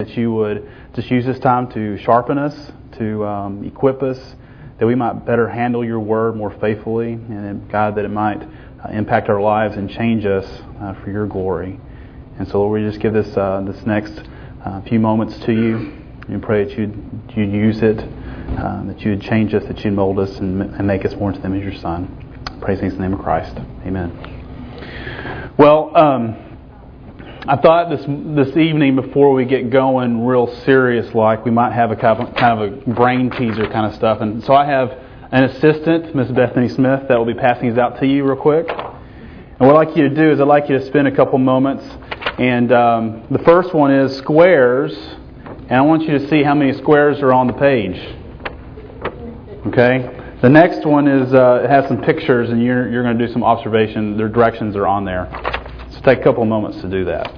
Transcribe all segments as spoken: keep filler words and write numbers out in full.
that you would just use this time to sharpen us, to um, equip us, that we might better handle your word more faithfully, and God, that it might uh, impact our lives and change us uh, for your glory. And so, Lord, we just give this uh, this next uh, few moments to you, and pray that you'd, you'd use it, uh, that you'd change us, that you'd mold us, and, and make us more into them as your Son. Praise in the name of Christ. Amen. Well, um, I thought this this evening, before we get going real serious, like we might have a kind of, kind of a brain teaser kind of stuff. And so I have an assistant, Miss Bethany Smith, that will be passing these out to you real quick. And what I'd like you to do is I'd like you to spend a couple moments. And um, the first one is squares. And I want you to see how many squares are on the page. Okay? The next one is uh, it has some pictures, and you're you're going to do some observation. Their directions are on there. So take a couple of moments to do that.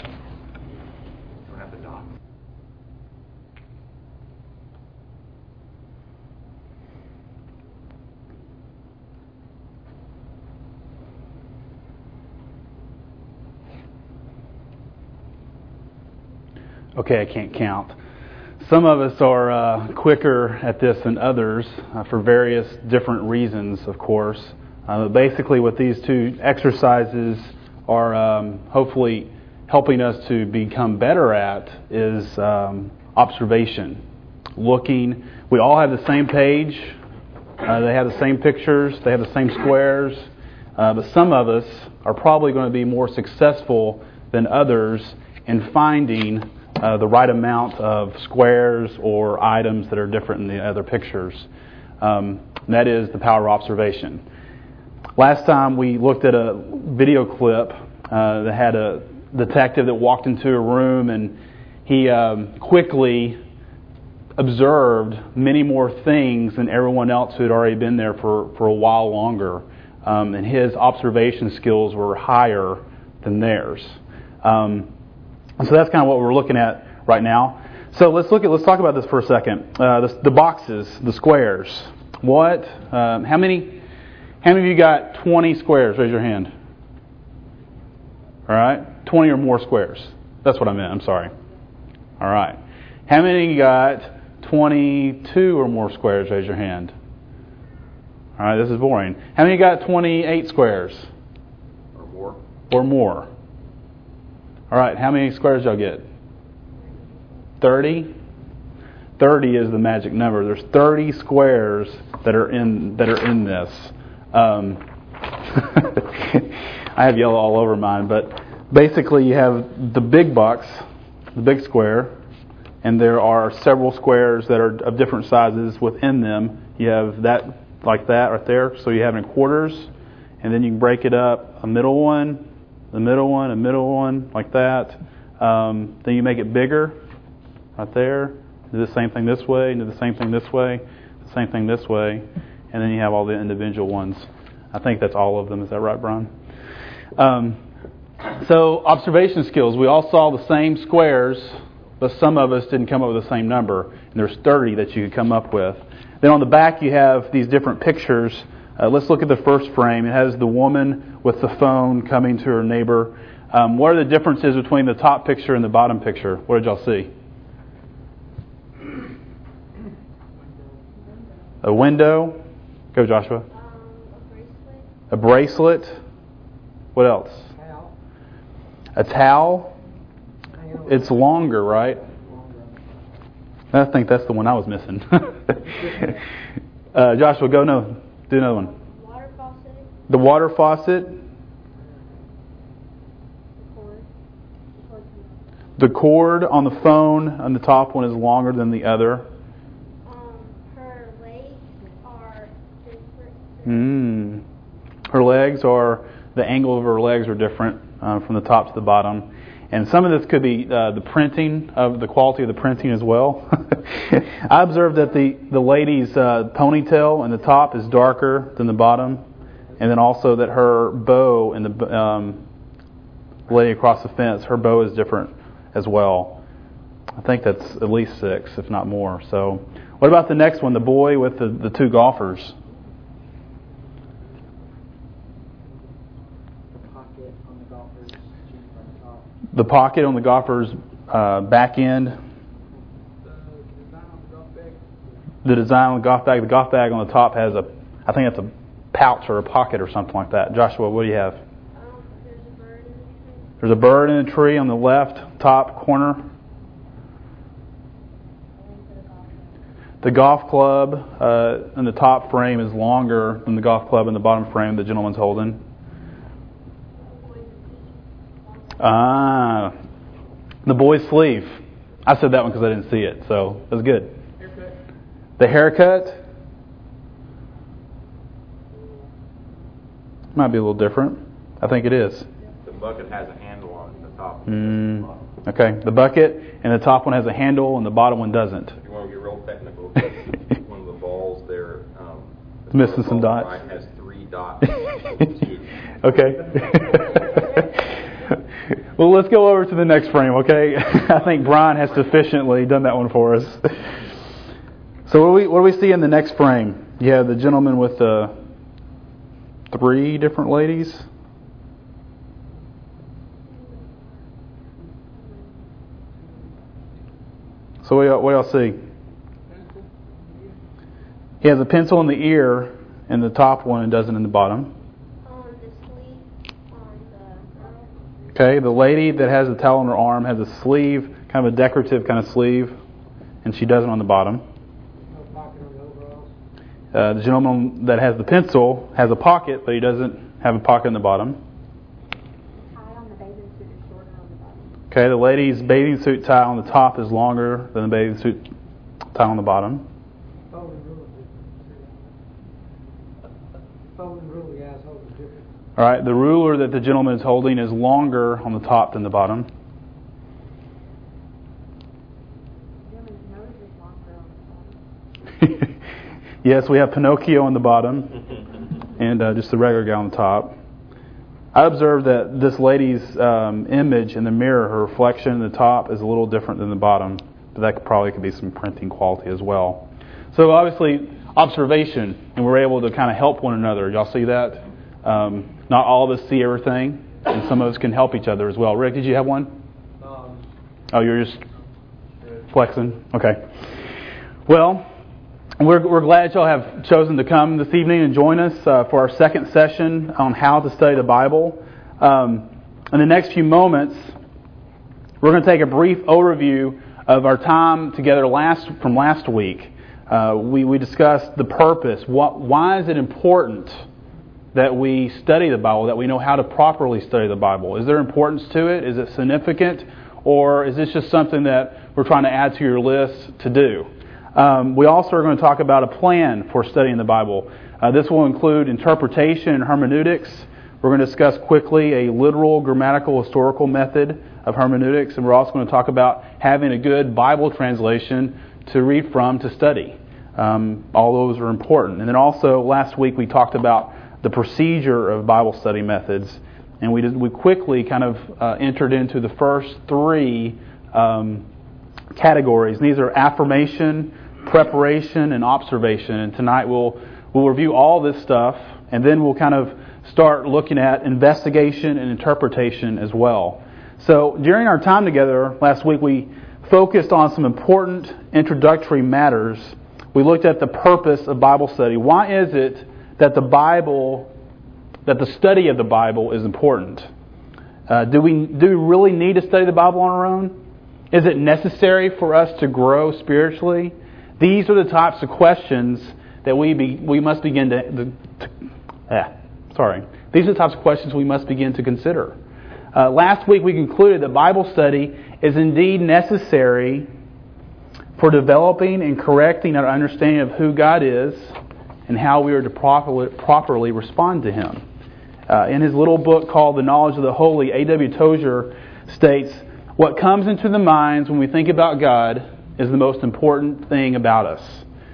Okay, I can't count. Some of us are uh, quicker at this than others uh, for various different reasons, of course. Uh, basically, what these two exercises are um, hopefully helping us to become better at is um, observation. Looking. We all have the same page. Uh, they have the same pictures. They have the same squares. Uh, but some of us are probably going to be more successful than others in finding Uh, the right amount of squares or items that are different in the other pictures. Um, that is the power of observation. Last time we looked at a video clip uh, that had a detective that walked into a room, and he um, quickly observed many more things than everyone else who had already been there for, for a while longer. Um, and his observation skills were higher than theirs. Um, So that's kind of what we're looking at right now. So let's look at let's talk about this for a second. Uh, the, the boxes, the squares. What? Um, how many? How many of you got twenty squares? Raise your hand. All right, twenty or more squares. That's what I meant. I'm sorry. All right. How many got twenty-two or more squares? Raise your hand. All right. This is boring. How many got twenty-eight squares? Or more. Or more. All right, how many squares y'all get? thirty? thirty is the magic number. There's thirty squares that are in that are in this. Um, I have yellow all over mine, but basically you have the big box, the big square, and there are several squares that are of different sizes within them. You have that like that right there, so you have it in quarters, and then you can break it up, a middle one, the middle one, a middle one, like that. Um, then you make it bigger, right there. Do the same thing this way, do the same thing this way, the same thing this way, and then you have all the individual ones. I think that's all of them. Is that right, Brian? Um, so observation skills. We all saw the same squares, but some of us didn't come up with the same number. And there's thirty that you could come up with. Then on the back you have these different pictures. Uh, let's look at the first frame. It has the woman with the phone coming to her neighbor. Um, what are the differences between the top picture and the bottom picture? What did y'all see? A window. Go, Joshua. Um, a bracelet. A bracelet. What else? Towel. A towel. It's longer, right? I think that's the one I was missing. uh, Joshua, go. No, do another one. Water faucet. The water faucet. The cord on the phone on the top one is longer than the other. Um, her legs are different. Mm. Her legs are, the angle of her legs are different uh, from the top to the bottom. And some of this could be uh, the printing, of the quality of the printing as well. I observed that the, the lady's uh, ponytail in the top is darker than the bottom. And then also that her bow in the um, lady across the fence, her bow is different as well. I think that's at least six, if not more. So, what about the next one, the boy with the, the two golfers? The pocket on the golfer's jeans on the top. The pocket on the golfer's uh, back end. The design on the golf bag. The golf bag on the top has a, I think it's a pouch or a pocket or something like that. Joshua, what do you have? Um, there's a bird in the tree. There's a bird in a tree on the left top corner. The golf club uh, in the top frame is longer than the golf club in the bottom frame the gentleman's holding. Ah, the boy's sleeve. I said that one because I didn't see it, so it was good. Haircut. The haircut might be a little different. I think it is. The bucket has a handle on the top. Mm, okay, the bucket and the top one has a handle and the bottom one doesn't. If you want to get real technical, one of the balls there, um, it's missing some dots. Right, has three dots. Okay. Well, let's go over to the next frame, okay? I think Brian has sufficiently done that one for us. So what do we what do we see in the next frame? You have the gentleman with the three different ladies. So what y'all, what y'all see? He has a pencil in the ear in the top one and doesn't in the bottom. On the sleeve, on the girl. Okay, the lady that has the towel on her arm has a sleeve, kind of a decorative kind of sleeve, and she doesn't on the bottom. No pocket on the overalls. Uh, the gentleman that has the pencil has a pocket, but he doesn't have a pocket in the bottom. Tie on the bathing suit is shorter on the bottom. Okay, the lady's bathing suit tie on the top is longer than the bathing suit tie on the bottom. Folding rule is different. Folding rule, the guy's holding different. All right, the ruler that the gentleman is holding is longer on the top than the bottom. Gentleman's nose is longer on the bottom. Yes, we have Pinocchio on the bottom and uh, just the regular guy on the top. I observed that this lady's um, image in the mirror, her reflection in the top, is a little different than the bottom, but that could, probably could be some printing quality as well. So obviously, observation, and we're able to kind of help one another. Y'all see that? Um, not all of us see everything, and some of us can help each other as well. Rick, did you have one? Um, Oh, you're just flexing? Okay. Well, we're, we're glad y'all have chosen to come this evening and join us uh, for our second session on how to study the Bible. Um, in the next few moments, we're going to take a brief overview of our time together last from last week. Uh, we, we discussed the purpose. What, why is it important that we study the Bible, that we know how to properly study the Bible? Is there importance to it? Is it significant? Or is this just something that we're trying to add to your list to do? Um, we also are going to talk about a plan for studying the Bible. Uh, this will include interpretation and hermeneutics. We're going to discuss quickly a literal, grammatical, historical method of hermeneutics. And we're also going to talk about having a good Bible translation to read from to study. Um, all those are important. And then also last week we talked about the procedure of Bible study methods. And we did, we quickly kind of uh, entered into the first three um, categories. These are affirmation, preparation, and observation. And tonight we'll we'll review all this stuff, and then we'll kind of start looking at investigation and interpretation as well. So during our time together last week, we focused on some important introductory matters. We looked at the purpose of Bible study. Why is it that the Bible, that the study of the Bible is important? Uh, do we do we really need to study the Bible on our own? Is it necessary for us to grow spiritually? These are the types of questions that we be, we must begin to, to, to eh, sorry. These are the types of questions we must begin to consider. Uh, last week we concluded that Bible study is indeed necessary for developing and correcting our understanding of who God is and how we are to properly, properly respond to Him. Uh, in his little book called The Knowledge of the Holy, A W Tozer states, "What comes into the minds when we think about God is the most important thing about us.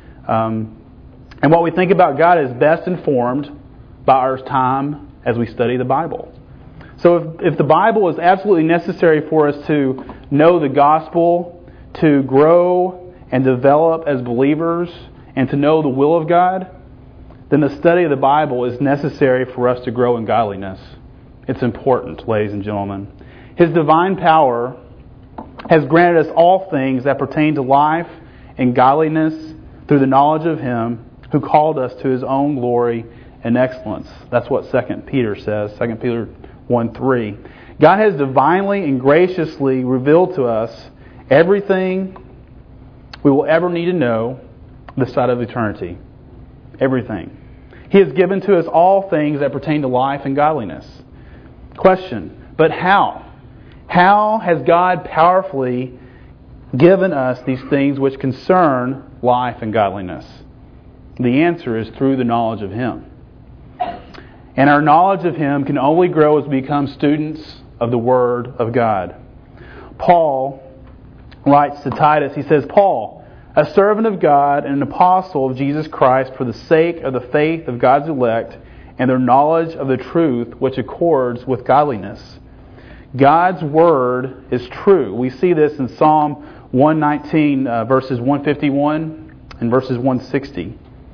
Um, and what we think about God is best informed by our time as we study the Bible." So if, if the Bible is absolutely necessary for us to know the gospel, to grow and develop as believers, and to know the will of God, then the study of the Bible is necessary for us to grow in godliness. It's important, ladies and gentlemen. His divine power has granted us all things that pertain to life and godliness through the knowledge of Him who called us to His own glory and excellence. That's what Second Peter says, Second Peter one three. God has divinely and graciously revealed to us everything we will ever need to know this side of eternity. Everything. He has given to us all things that pertain to life and godliness. Question, but how? How has God powerfully given us these things which concern life and godliness? The answer is through the knowledge of Him. And our knowledge of Him can only grow as we become students of the Word of God. Paul writes to Titus, he says, Paul, a servant of God and an apostle of Jesus Christ for the sake of the faith of God's elect and their knowledge of the truth which accords with godliness. God's Word is true. We see this in Psalm one nineteen, uh, verses one fifty-one and verses one sixty.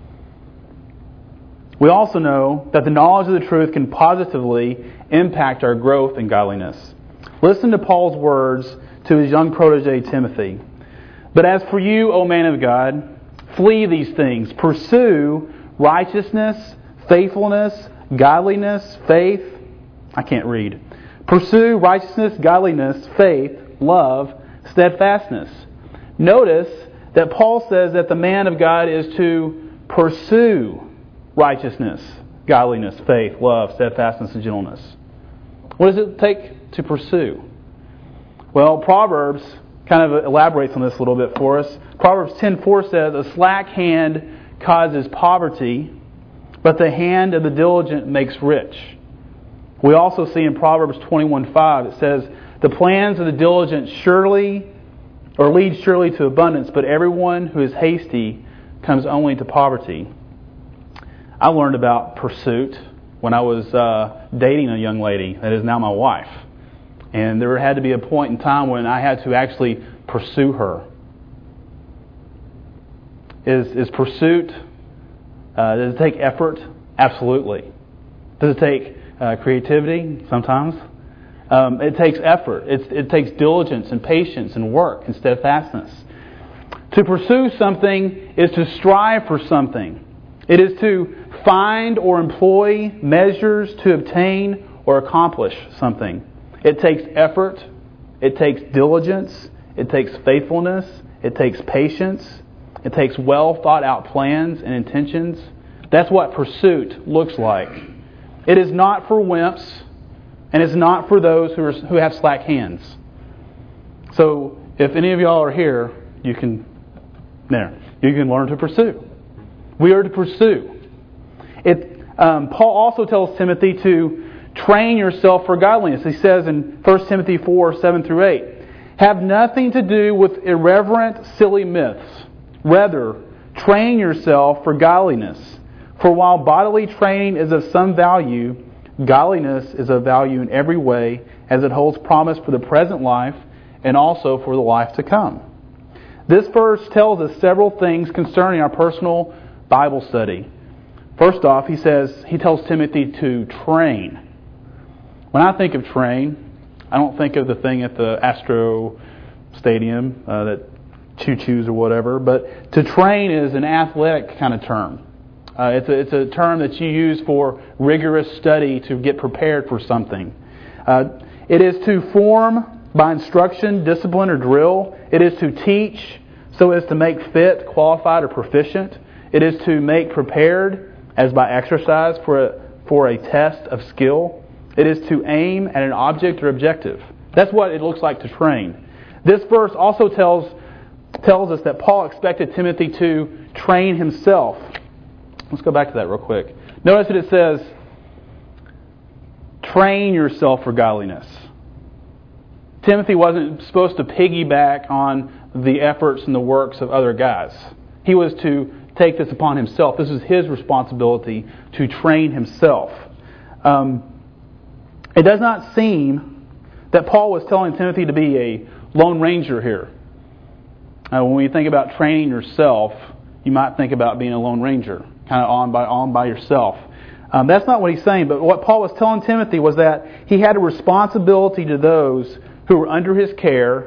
We also know that the knowledge of the truth can positively impact our growth in godliness. Listen to Paul's words to his young protege Timothy. But as for you, O man of God, flee these things. Pursue righteousness, faithfulness, godliness, faith. I can't read. Pursue righteousness, godliness, faith, love, steadfastness. Notice that Paul says that the man of God is to pursue righteousness, godliness, faith, love, steadfastness, and gentleness. What does it take to pursue? Well, Proverbs kind of elaborates on this a little bit for us. Proverbs ten four says, a slack hand causes poverty, but the hand of the diligent makes rich. We also see in Proverbs twenty-one five, it says, the plans of the diligent surely, or lead surely to abundance, but everyone who is hasty comes only to poverty. I learned about pursuit when I was uh, dating a young lady that is now my wife. And there had to be a point in time when I had to actually pursue her. Is, is pursuit, uh, does it take effort? Absolutely. Does it take uh, creativity? Sometimes. Um, it takes effort. It's, it takes diligence and patience and work and steadfastness. To pursue something is to strive for something. It is to find or employ measures to obtain or accomplish something. It takes effort. It takes diligence. It takes faithfulness. It takes patience. It takes well thought out plans and intentions. That's what pursuit looks like. It is not for wimps, and it's not for those who are, who have slack hands. So if any of y'all are here, you can there you can learn to pursue. We are to pursue. It, um, Paul also tells Timothy to train yourself for godliness. He says in First Timothy four, seven through eight, have nothing to do with irreverent, silly myths. Rather, train yourself for godliness. For while bodily training is of some value, godliness is of value in every way, as it holds promise for the present life and also for the life to come. This verse tells us several things concerning our personal Bible study. First off, he says, he tells Timothy to train. When I think of train, I don't think of the thing at the Astro Stadium, uh, that choo-choos or whatever, but to train is an athletic kind of term. Uh, it's, a, it's a term that you use for rigorous study to get prepared for something. Uh, it is to form by instruction, discipline, or drill. It is to teach so as to make fit, qualified, or proficient. It is to make prepared as by exercise for a, for a test of skill. It is to aim at an object or objective. That's what it looks like to train. This verse also tells tells us that Paul expected Timothy to train himself. Let's go back to that real quick. Notice that it says, train yourself for godliness. Timothy wasn't supposed to piggyback on the efforts and the works of other guys. He was to take this upon himself. This is his responsibility to train himself. Um, it does not seem that Paul was telling Timothy to be a lone ranger here. Uh, when we think about training yourself, you might think about being a lone ranger, kind of on by on by yourself. Um, that's not what he's saying, but what Paul was telling Timothy was that he had a responsibility to those who were under his care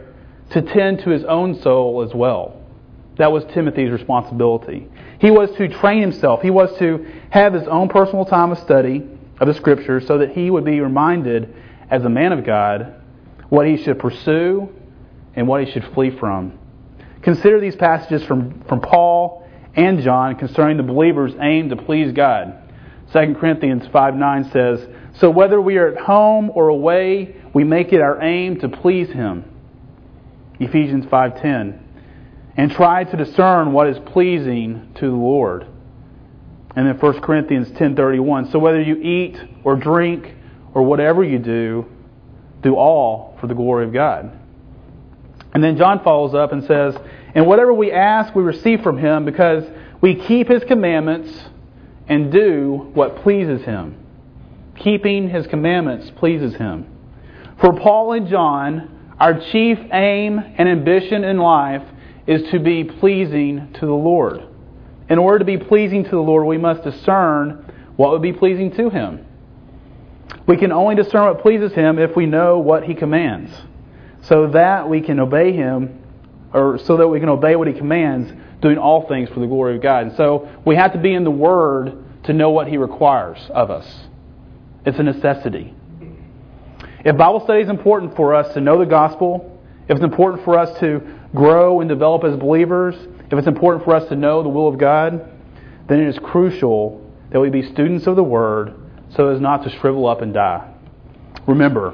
to tend to his own soul as well. That was Timothy's responsibility. He was to train himself. He was to have his own personal time of study of the Scriptures so that he would be reminded as a man of God what he should pursue and what he should flee from. Consider these passages from, from Paul and John concerning the believer's aim to please God. Second Corinthians five nine says, "So whether we are at home or away, we make it our aim to please Him." Ephesians five ten, "And try to discern what is pleasing to the Lord." And then First Corinthians ten thirty-one, "So whether you eat or drink or whatever you do, do all for the glory of God." And then John follows up and says, "And whatever we ask, we receive from Him because we keep His commandments and do what pleases Him." Keeping His commandments pleases Him. For Paul and John, our chief aim and ambition in life is to be pleasing to the Lord. In order to be pleasing to the Lord, we must discern what would be pleasing to Him. We can only discern what pleases Him if we know what He commands, so that we can obey Him, or so that we can obey what He commands, doing all things for the glory of God. And so we have to be in the Word to know what He requires of us. It's a necessity. If Bible study is important for us to know the gospel, if it's important for us to grow and develop as believers, if it's important for us to know the will of God, then it is crucial that we be students of the Word so as not to shrivel up and die. Remember,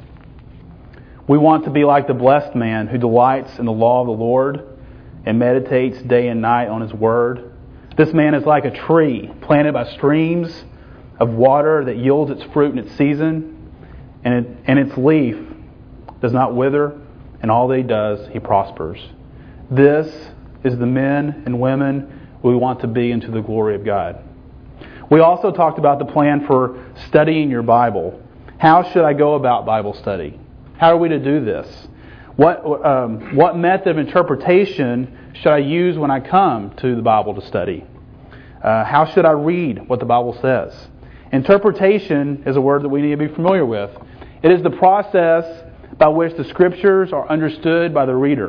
we want to be like the blessed man who delights in the law of the Lord and meditates day and night on His Word. This man is like a tree planted by streams of water that yields its fruit in its season, and, it, and its leaf does not wither, and all that he does, he prospers. This is the men and women we want to be into the glory of God. We also talked about the plan for studying your Bible. How should I go about Bible study? How are we to do this? What um, what method of interpretation should I use when I come to the Bible to study? Uh, how should I read what the Bible says? Interpretation is a word that we need to be familiar with. It is the process by which the Scriptures are understood by the reader.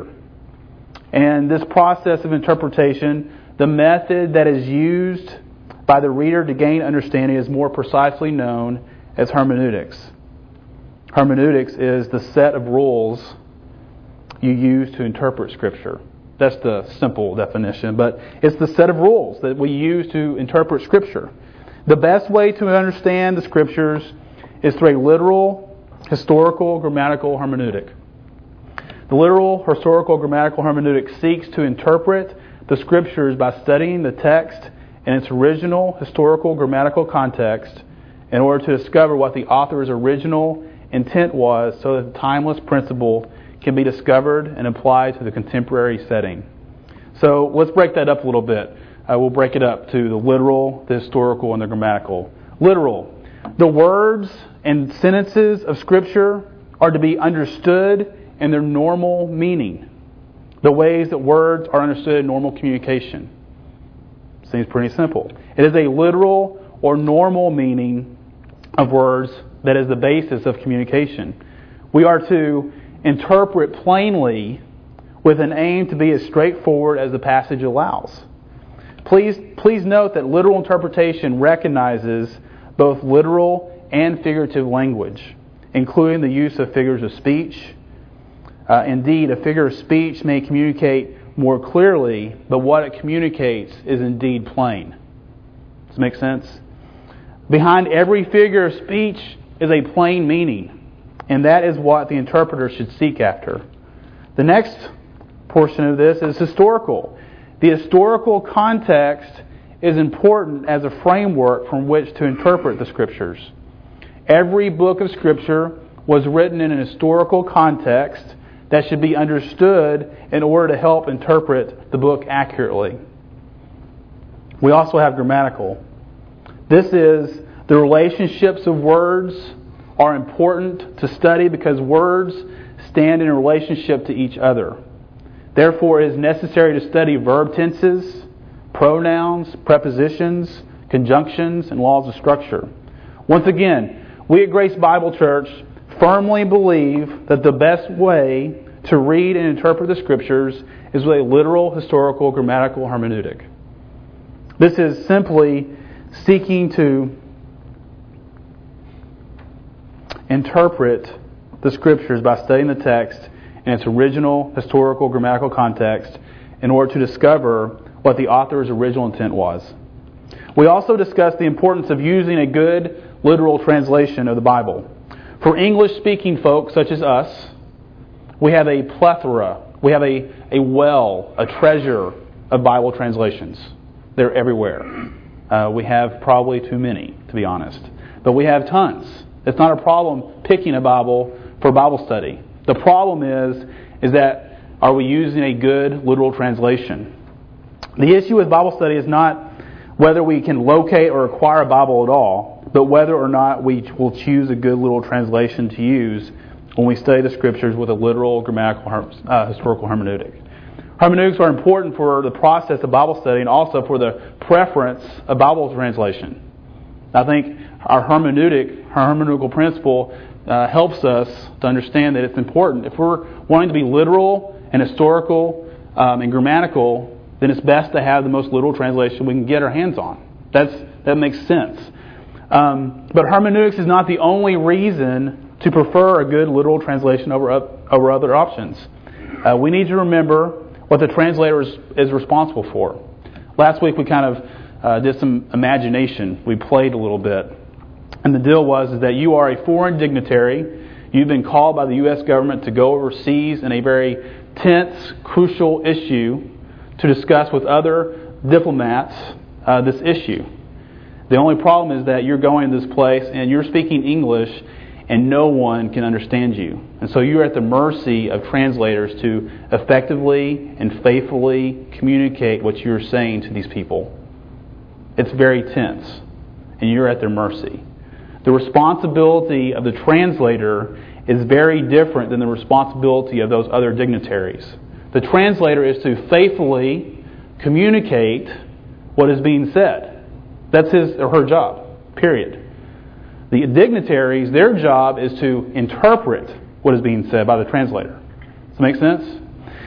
And this process of interpretation, the method that is used by the reader to gain understanding, is more precisely known as hermeneutics. Hermeneutics is the set of rules you use to interpret Scripture. That's the simple definition, but it's the set of rules that we use to interpret Scripture. The best way to understand the Scriptures is through a literal, historical, grammatical hermeneutic. The literal, historical, grammatical hermeneutic seeks to interpret the Scriptures by studying the text in its original, historical, grammatical context in order to discover what the author's original intent was, so that the timeless principle can be discovered and applied to the contemporary setting. So let's break that up a little bit. Uh, we'll break it up to the literal, the historical, and the grammatical. Literal. The words and sentences of Scripture are to be understood in their normal meaning. The ways that words are understood in normal communication. Seems pretty simple. It is a literal or normal meaning of words that is the basis of communication. We are to interpret plainly with an aim to be as straightforward as the passage allows. Please, please note that literal interpretation recognizes both literal and figurative language, including the use of figures of speech. Uh, indeed, a figure of speech may communicate more clearly, but what it communicates is indeed plain. Does that make sense? Behind every figure of speech is a plain meaning, and that is what the interpreter should seek after. The next portion of this is historical. The historical context is important as a framework from which to interpret the Scriptures. Every book of Scripture was written in an historical context that should be understood in order to help interpret the book accurately. We also have grammatical. This is the relationships of words are important to study because words stand in a relationship to each other. Therefore, it is necessary to study verb tenses, pronouns, prepositions, conjunctions, and laws of structure. Once again, we at Grace Bible Church firmly believe that the best way to read and interpret the Scriptures is with a literal, historical, grammatical hermeneutic. This is simply seeking to interpret the Scriptures by studying the text in its original, historical, grammatical context in order to discover what the author's original intent was. We also discussed the importance of using a good literal translation of the Bible. For English-speaking folks such as us, we have a plethora, we have a, a well, a treasure of Bible translations. They're everywhere. Uh, we have probably too many, to be honest. But we have tons. It's not a problem picking a Bible for Bible study. The problem is, is that are we using a good literal translation? The issue with Bible study is not whether we can locate or acquire a Bible at all, but whether or not we will choose a good literal translation to use when we study the Scriptures with a literal, grammatical, uh, historical hermeneutic. Hermeneutics are important for the process of Bible study and also for the preference of Bible translation. I think our hermeneutic, our hermeneutical principle uh, helps us to understand that it's important. If we're wanting to be literal and historical um, and grammatical, then it's best to have the most literal translation we can get our hands on. That's that makes sense. Um, but hermeneutics is not the only reason to prefer a good literal translation over over other options. Uh, we need to remember what the translator is, is responsible for. Last week we kind of uh, did some imagination. We played a little bit. And the deal was is that you are a foreign dignitary. You've been called by the U S government to go overseas in a very tense, crucial issue to discuss with other diplomats uh, this issue. The only problem is that you're going to this place and you're speaking English and no one can understand you. And so you're at the mercy of translators to effectively and faithfully communicate what you're saying to these people. It's very tense and you're at their mercy. The responsibility of the translator is very different than the responsibility of those other dignitaries. The translator is to faithfully communicate what is being said. That's his or her job, period. The dignitaries, their job is to interpret what is being said by the translator. Does that make sense?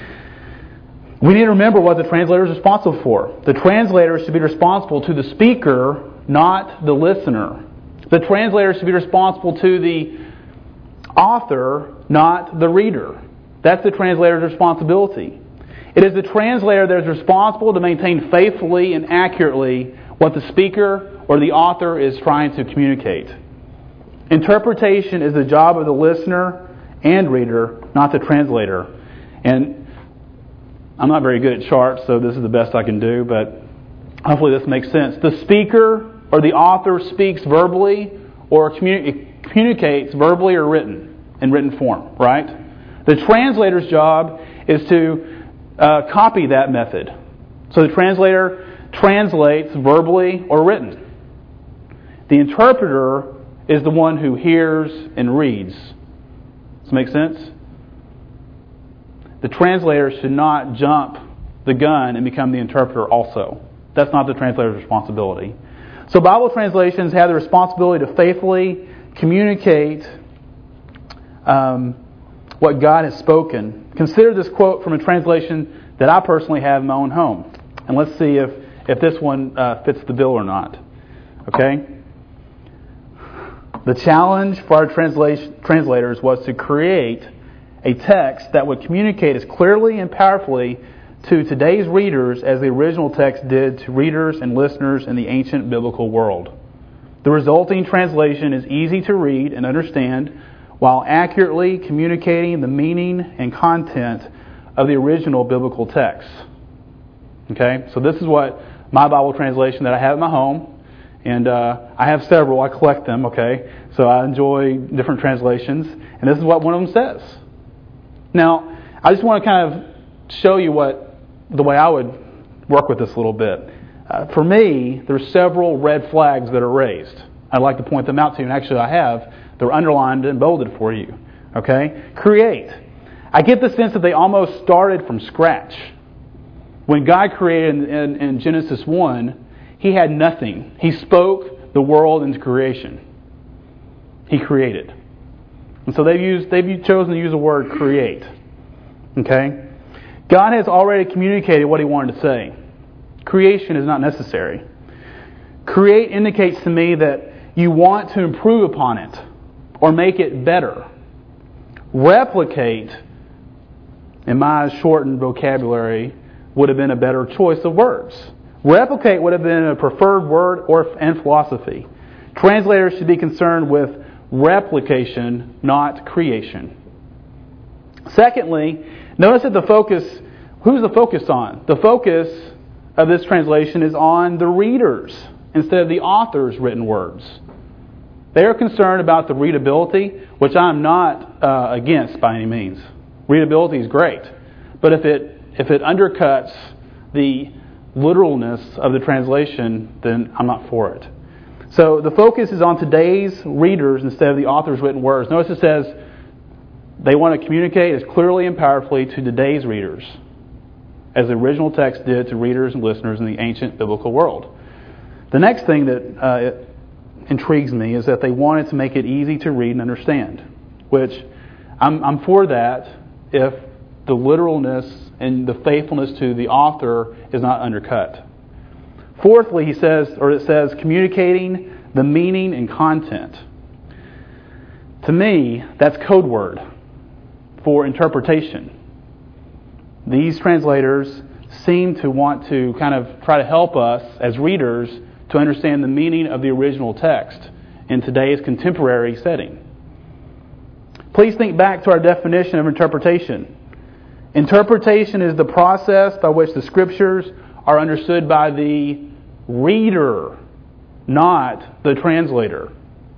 We need to remember what the translator is responsible for. The translator should be responsible to the speaker, not the listener. The translator should be responsible to the author, not the reader. That's the translator's responsibility. It is the translator that is responsible to maintain faithfully and accurately what the speaker or the author is trying to communicate. Interpretation is the job of the listener and reader, not the translator. And I'm not very good at charts, so this is the best I can do, but hopefully this makes sense. The speaker or the author speaks verbally or communi- communicates verbally or written, in written form, right? The translator's job is to uh, copy that method. So the translator translates verbally or written. The interpreter is the one who hears and reads. Does that make sense? The translator should not jump the gun and become the interpreter also. That's not the translator's responsibility. So Bible translations have the responsibility to faithfully communicate um, what God has spoken. Consider this quote from a translation that I personally have in my own home. And let's see if, if this one uh, fits the bill or not. Okay? The challenge for our translation, translators was to create a text that would communicate as clearly and powerfully to today's readers as the original text did to readers and listeners in the ancient biblical world. The resulting translation is easy to read and understand while accurately communicating the meaning and content of the original biblical text. Okay, so this is what my Bible translation that I have at my home, and uh, I have several, I collect them, okay, so I enjoy different translations, and this is what one of them says. Now, I just want to kind of show you what the way I would work with this a little bit. Uh, for me, there's several red flags that are raised. I'd like to point them out to you, and actually I have. They're underlined and bolded for you. Okay? Create. I get the sense that they almost started from scratch. When God created in, in, in Genesis one, He had nothing. He spoke the world into creation. He created. And so they've used they've chosen to use the word create. Okay? God has already communicated what He wanted to say. Creation is not necessary. Create indicates to me that you want to improve upon it or make it better. Replicate, in my shortened vocabulary, would have been a better choice of words. Replicate would have been a preferred word or and philosophy. Translators should be concerned with replication, not creation. Secondly, notice that the focus, who's the focus on? The focus of this translation is on the readers instead of the author's written words. They are concerned about the readability, which I'm not uh, against by any means. Readability is great. But if it if it undercuts the literalness of the translation, then I'm not for it. So the focus is on today's readers instead of the author's written words. Notice it says they want to communicate as clearly and powerfully to today's readers as the original text did to readers and listeners in the ancient biblical world. The next thing that uh, it intrigues me is that they wanted to make it easy to read and understand, which I'm, I'm for that if the literalness and the faithfulness to the author is not undercut. Fourthly, he says, or it says, communicating the meaning and content. To me, that's code word for interpretation. These translators seem to want to kind of try to help us as readers to understand the meaning of the original text in today's contemporary setting. Please think back to our definition of interpretation. Interpretation is the process by which the Scriptures are understood by the reader, not the translator.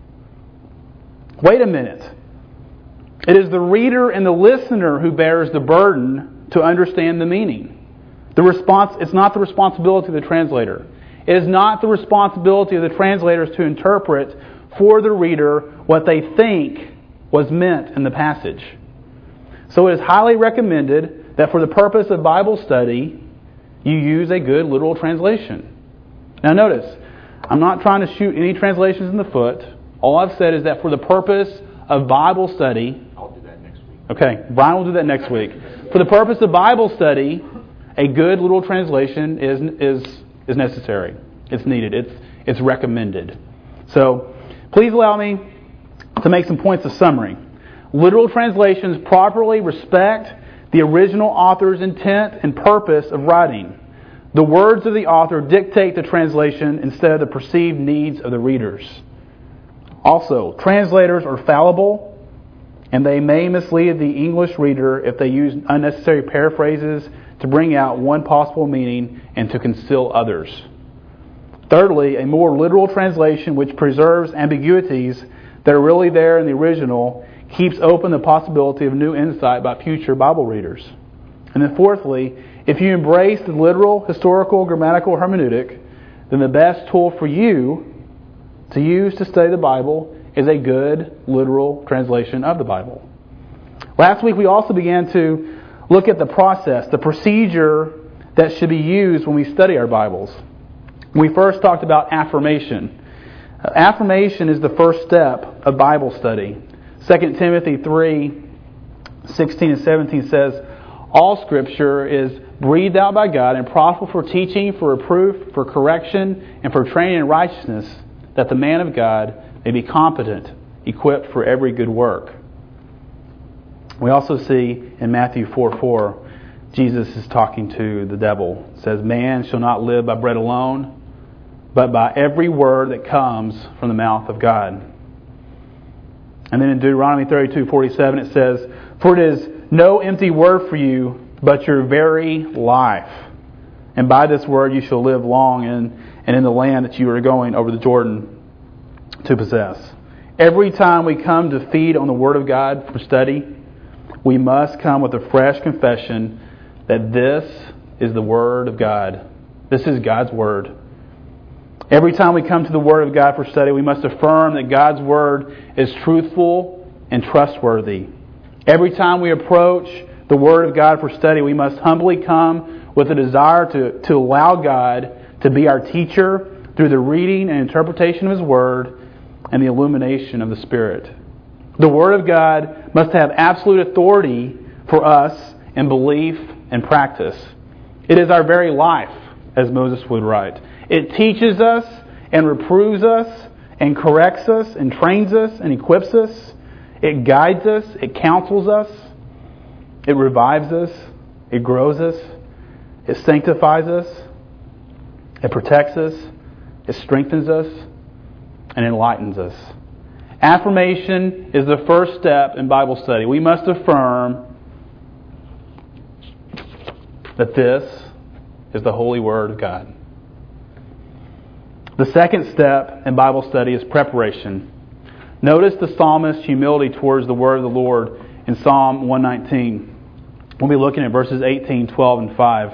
Wait a minute. It is the reader and the listener who bears the burden to understand the meaning. The response, it's not the responsibility of the translator. It is not the responsibility of the translators to interpret for the reader what they think was meant in the passage. So it is highly recommended that for the purpose of Bible study, you use a good literal translation. Now notice, I'm not trying to shoot any translations in the foot. All I've said is that for the purpose of Bible study... I'll do that next week. Okay, Brian will do that next week. For the purpose of Bible study, a good literal translation is is is necessary. It's needed. It's it's recommended. So, please allow me to make some points of summary. Literal translations properly respect the original author's intent and purpose of writing. The words of the author dictate the translation instead of the perceived needs of the readers. Also, translators are fallible, and they may mislead the English reader if they use unnecessary paraphrases to bring out one possible meaning and to conceal others. Thirdly, a more literal translation which preserves ambiguities that are really there in the original keeps open the possibility of new insight by future Bible readers. And then fourthly, if you embrace the literal, historical, grammatical hermeneutic, then the best tool for you to use to study the Bible is a good, literal translation of the Bible. Last week we also began to look at the process, the procedure that should be used when we study our Bibles. We first talked about affirmation. Uh, affirmation is the first step of Bible study. Second Timothy three sixteen and seventeen says, all Scripture is breathed out by God and profitable for teaching, for reproof, for correction, and for training in righteousness, that the man of God may be competent, equipped for every good work. We also see in Matthew four four, Jesus is talking to the devil. It says, man shall not live by bread alone, but by every word that comes from the mouth of God. And then in Deuteronomy thirty-two forty-seven it says, for it is no empty word for you, but your very life. And by this word you shall live long in, and in the land that you are going over the Jordan to possess. Every time we come to feed on the Word of God for study, we must come with a fresh confession that this is the Word of God. This is God's Word. Every time we come to the Word of God for study, we must affirm that God's Word is truthful and trustworthy. Every time we approach the Word of God for study, we must humbly come with a desire to, to allow God to be our teacher through the reading and interpretation of His Word and the illumination of the Spirit. The Word of God must have absolute authority for us in belief and practice. It is our very life, as Moses would write. It teaches us and reproves us and corrects us and trains us and equips us. It guides us. It counsels us. It revives us. It grows us. It sanctifies us. It protects us. It strengthens us. And enlightens us. Affirmation is the first step in Bible study. We must affirm that this is the holy Word of God. The second step in Bible study is preparation. Notice the psalmist's humility towards the Word of the Lord in Psalm one nineteen. We'll be looking at verses eighteen, twelve, and five.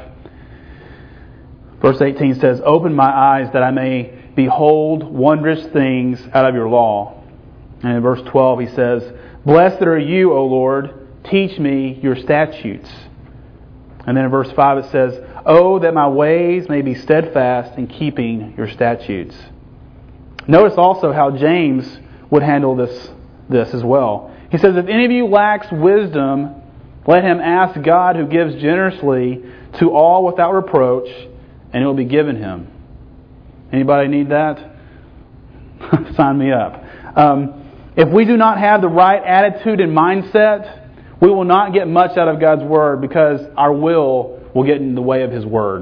Verse eighteen says, "Open my eyes that I may behold wondrous things out of your law." And in verse twelve he says, "Blessed are you, O Lord, teach me your statutes." And then in verse five it says, "Oh, that my ways may be steadfast in keeping your statutes." Notice also how James would handle this, this as well. He says, "If any of you lacks wisdom, let him ask God, who gives generously to all without reproach, and it will be given him." Anybody need that? Sign me up. Um, if we do not have the right attitude and mindset, we will not get much out of God's Word because our will will get in the way of His Word.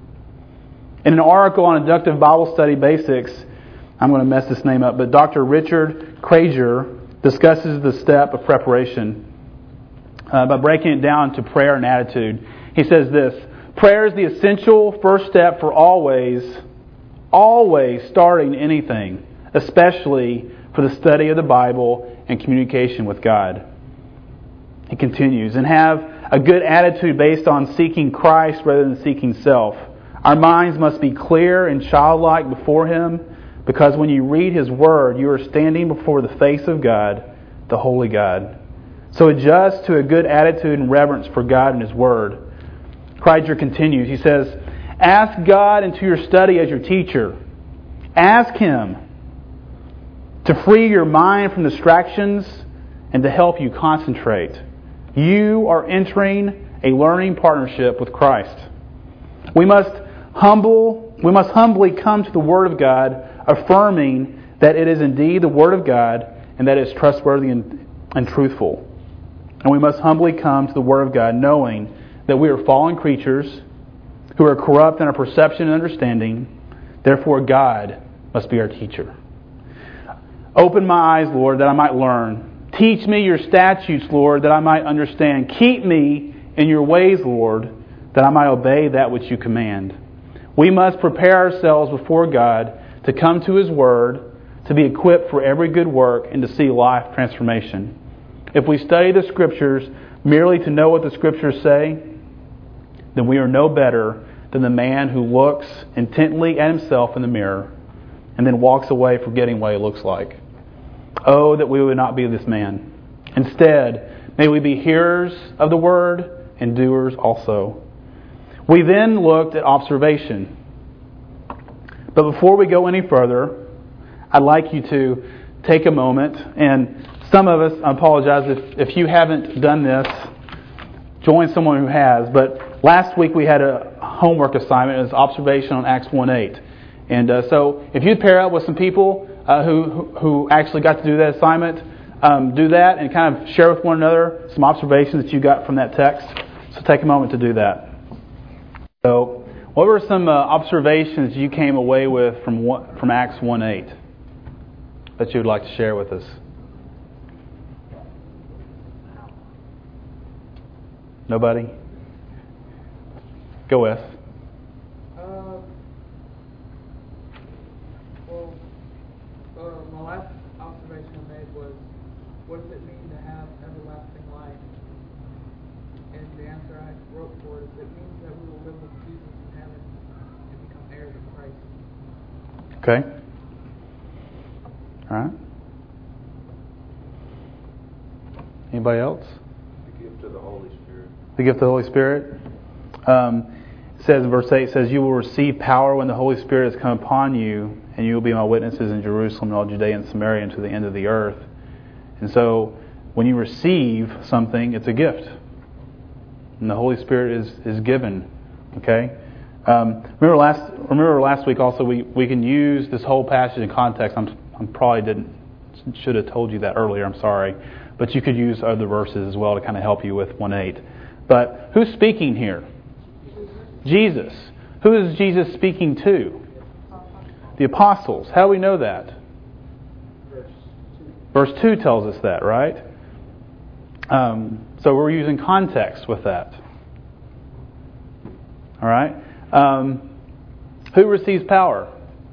In an article on Inductive Bible Study Basics, I'm going to mess this name up, but Doctor Richard Krager discusses the step of preparation uh, by breaking it down to prayer and attitude. He says this: prayer is the essential first step for always, always starting anything, especially for the study of the Bible and communication with God. He continues, "And have a good attitude based on seeking Christ rather than seeking self. Our minds must be clear and childlike before Him, because when you read His Word, you are standing before the face of God, the Holy God. So adjust to a good attitude and reverence for God and His Word." Kreiger continues, he says, "Ask God into your study as your teacher. Ask Him to free your mind from distractions and to help you concentrate. You are entering a learning partnership with Christ. We must humble, we must humbly come to the Word of God, affirming that it is indeed the Word of God and that it is trustworthy and, and truthful. And we must humbly come to the Word of God, knowing that we are fallen creatures who are corrupt in our perception and understanding. Therefore, God must be our teacher. Open my eyes, Lord, that I might learn. Teach me your statutes, Lord, that I might understand. Keep me in your ways, Lord, that I might obey that which you command." We must prepare ourselves before God to come to His Word, to be equipped for every good work, and to see life transformation. If we study the Scriptures merely to know what the Scriptures say, then we are no better than the man who looks intently at himself in the mirror and then walks away forgetting what he looks like. Oh, that we would not be this man. Instead, may we be hearers of the Word and doers also. We then looked at observation. But before we go any further, I'd like you to take a moment, and some of us, I apologize if, if you haven't done this, join someone who has, but last week we had a homework assignment. It was observation on Acts one eight. And uh, so if you'd pair up with some people uh, who who actually got to do that assignment, um, do that and kind of share with one another some observations that you got from that text. So take a moment to do that. So what were some uh, observations you came away with from what, from Acts one eight that you would like to share with us? Nobody? Go with. Uh, well, uh, my last observation I made was, what does it mean to have everlasting life? And the answer I wrote for it is, it means that we will live with Jesus in heaven and become heirs of Christ. Okay. All right. Anybody else? The gift of the Holy Spirit. The gift of the Holy Spirit. Um, it says in verse eight, it says, "You will receive power when the Holy Spirit has come upon you, and you will be my witnesses in Jerusalem and all Judea and Samaria and to the end of the earth." And so, when you receive something, it's a gift. and the Holy Spirit is, is given. Okay? Um, remember last remember last week also we, we can use this whole passage in context. I'm I'm probably didn't should have told you that earlier. I'm sorry, but you could use other verses as well to kind of help you with one eight. But who's speaking here? Jesus. Who is Jesus speaking to? The apostles. How do we know that? Verse two tells us that, right? Um, so we're using context with that. All right. Um, who receives power?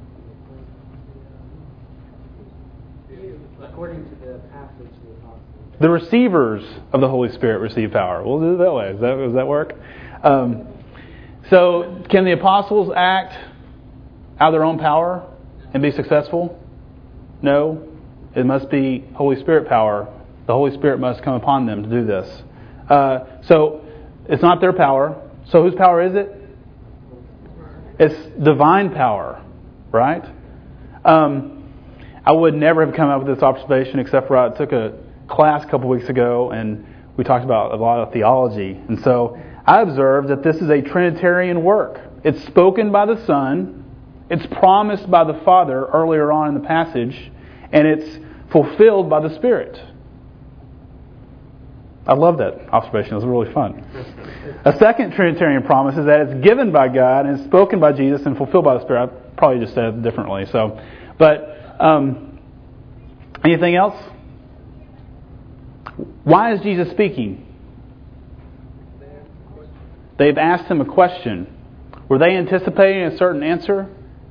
According to the passage, the apostles. The receivers of the Holy Spirit receive power. We'll do it that way. Does that, does that work? Um, so, can the apostles act out of their own power and be successful? No. It must be Holy Spirit power. The Holy Spirit must come upon them to do this. Uh, so, it's not their power. So, whose power is it? It's divine power, right? Um, I would never have come up with this observation except for I took a class a couple weeks ago and we talked about a lot of theology. And so I observed that this is a Trinitarian work. It's spoken by the Son, it's promised by the Father earlier on in the passage, and it's fulfilled by the Spirit. I love that observation. It was really fun. A second Trinitarian promise is that it's given by God and it's spoken by Jesus and fulfilled by the Spirit. I probably just said it differently. So, but um, anything else? Why is Jesus speaking? They've asked him a question. Were they anticipating a certain answer?